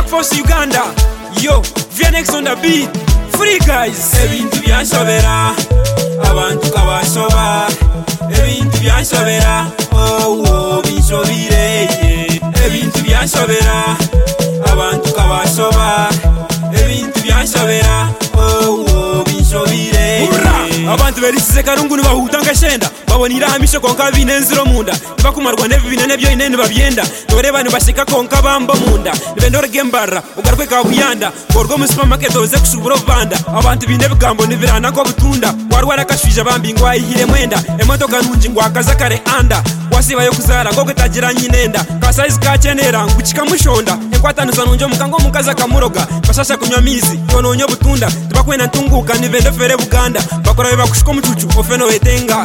Force Uganda, yo, VNX on the beat, free guys. Ebintu byanshobera, abantu kabashoba. Ebintu byanshobera, oh binshobire. Ebintu byanshobera, abantu kabashoba. Ebintu byanshobera, oh binshobire. Abantu berisize karungu nibahutanga shenda babonira hamisho konka binenziro munda nibakumarwa nebi binene byo inene babyenda dore bani bashika konka bamba munda nibendore gembara ugarwe ka buyanda gorgo mu supermarket oze kushuburo banda abantu bine bigambo nibirana ko butunda warwara kashije bambi ngo ayihire mwenda emotoka nunji ngo akaza kare anda wasiba yo kuzara gogo tagira nyinenda ka size ka chenera nguchika mushonda enkwatanuza nunjo mukango mukaza kamuroga bashasha kunywa mizi yononyo butunda tibakwena ntunguka nibende fere buganda bakora bakushiko mucucu ofeno wetenga.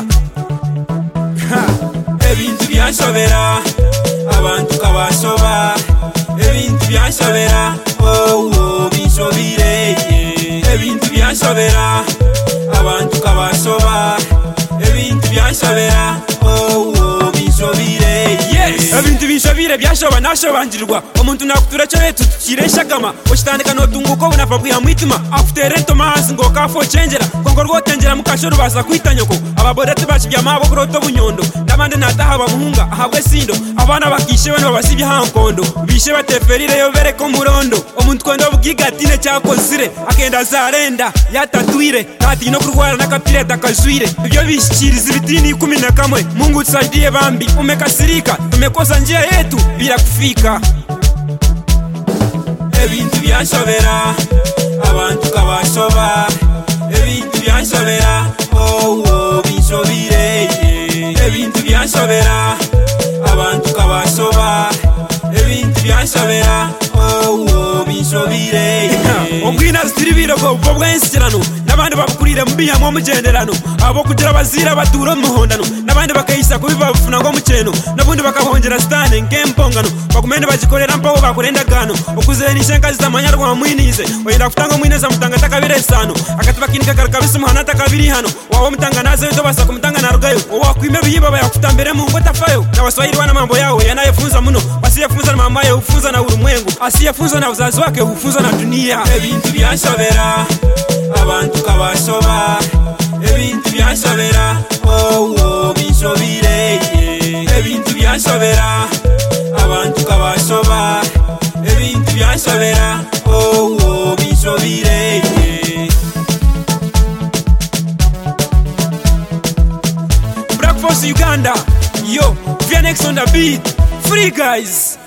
Ebintu byanshobera, abantu kabashoba. Ebintu byanshobera, oh binshobire. Ebintu byanshobera, abantu kabashoba. Ebintu byanshobera, oh binshobire. Ebintu binshabire byashoba nashobangirirwa omuntu nakutura cyo yetu kireshagama okitandika notunguko bunava bwa mwitima afutere Thomas ngo kafo chengera kongo rwotengera mukashoro basa kwitanyoko ababorete bacibya mabo kuroto bunyondo ndabande nataha bamuhunga ahabwe sindo abana bakishe bane babasibye hankondo bishe bateferire yo bereko murondo omuntu kwendo bwigatine cyakozire akenda zarenda yatatwire ati no kurwara nakapireta kazwire ibyo bishikiriza ibitini 11 Mungu tusaidie bambi umekasirika tumekosa njia yetu bila kufika. Ebintu byanshobera, abantu kabashoba. Ebintu byanshobera, oh binshobire. Ebintu byanshobera, abantu kabashoba. Ebintu byanshobera, oh binshobire. Obwina zitiribiro go bwensikirano nabandi babukurire mbiya mu mugenderano abo kugira bazira batura muhondano nabandi bakayisa kubiva bufuna ngo muceno nabundi bakahongera stane nkempongano bakumende bagikorera mpaho bakurenda gano okuzeni shenka z'amanyarwa mwinize oyenda kutanga mwineza mutanga takabire sano akatibakinika karikabisa muhana takabiri hano wawo mutanga naze yo basa kumutanga narugayo wakwime biyiba bayakutambere mu ngo tafayo na waswahili wana mambo yao yanayefunza muno basiyefunza na mama yao ufunza na ulimwengu asiyefunza na uzazi wake ufunza na dunia. Ebintu byanshobera, abantu kabashoba. Ebintu byanshobera, oh binshobire. Ebintu byanshobera, abantu kabashoba. Ebintu byanshobera, oh binshobire. Black Force Uganda, yo, VNX on the beat, free guys.